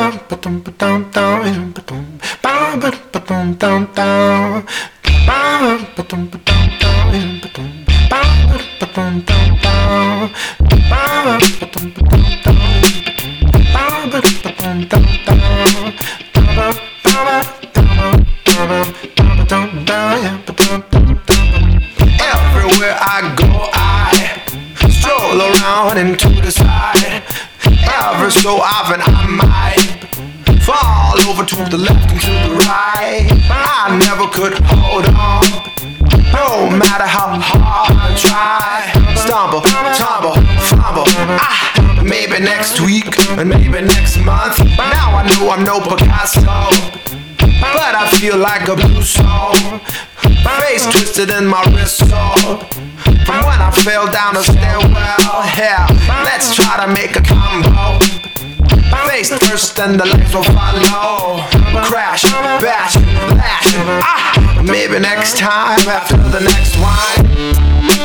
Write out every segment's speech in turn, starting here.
Everywhere I go, I stroll around and to the side. Ever so often I might fall over to the left and to the right. I never could hold on, no matter how hard I try. Stumble, tumble, fumble. Maybe next week and maybe next month. Now I know I'm no Picasso, but I feel like a blue soul. Face twisted in my wrist sore from when I fell down the stairwell. Hell, let's try to make a combo. Face first and the legs will follow. Crash, bash, lash. Maybe next time after the next wine.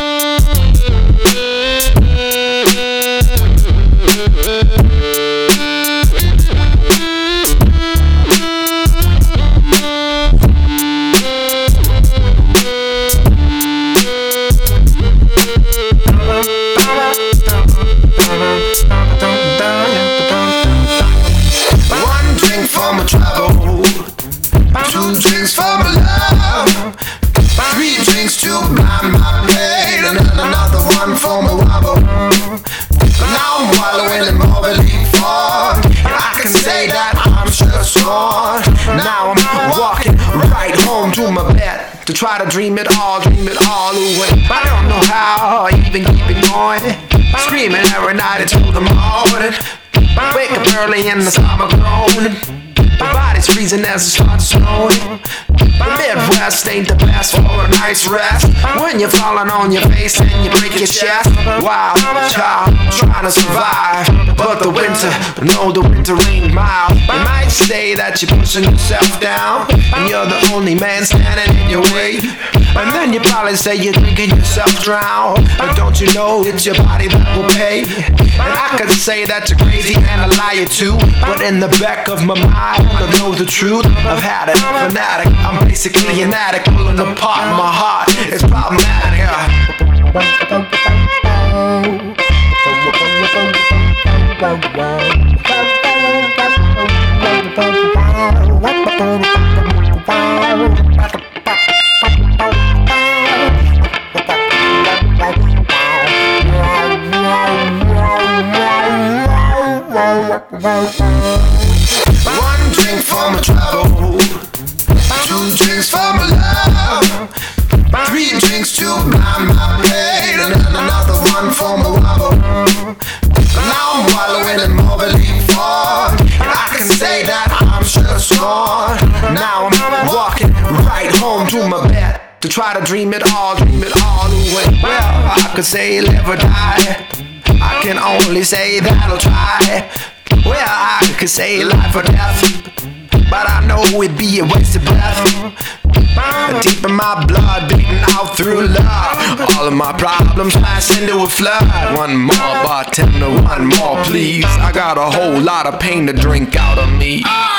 One drink for my trouble, two drinks for my love, three drinks to blind my pain, and then another one for my wobble. Now I'm wallowing in more belief fog, and I can say that I'm just gone. Now I'm walking right home to my bed to try to dream it all away. I don't know how I even keep it going, screaming every night until the morning. Wake up early in the summer groaning. My body's freezing as it starts snowing. The Midwest ain't the best for a nice rest when you're falling on your face and you break your chest. Wild child trying to survive, but the winter ain't mild. You might say that you're pushing yourself down and you're the only man standing in your way, and then you probably say you're drinking yourself drown. But don't you know it's your body that will pay? And I could say that you're crazy and a liar too, but in the back of my mind I know the truth. I've had it, fanatic. I'm basically an addict, pulling apart my heart. It's problematic. One drink for my trouble, two drinks for my love, three drinks to blind my pain, and then another one for my wobble. Now I'm wallowing in more belief fog, and I can say that I'm just gone. Now I'm walking right home to my bed to try to dream it all away. Well, I could say live or die, I can only say that I'll try. Well, I could say life or death, but I know it'd be a waste of breath. Deep in my blood, beating out through love, all of my problems pass into a flood. One more bartender, one more please, I got a whole lot of pain to drink out of me.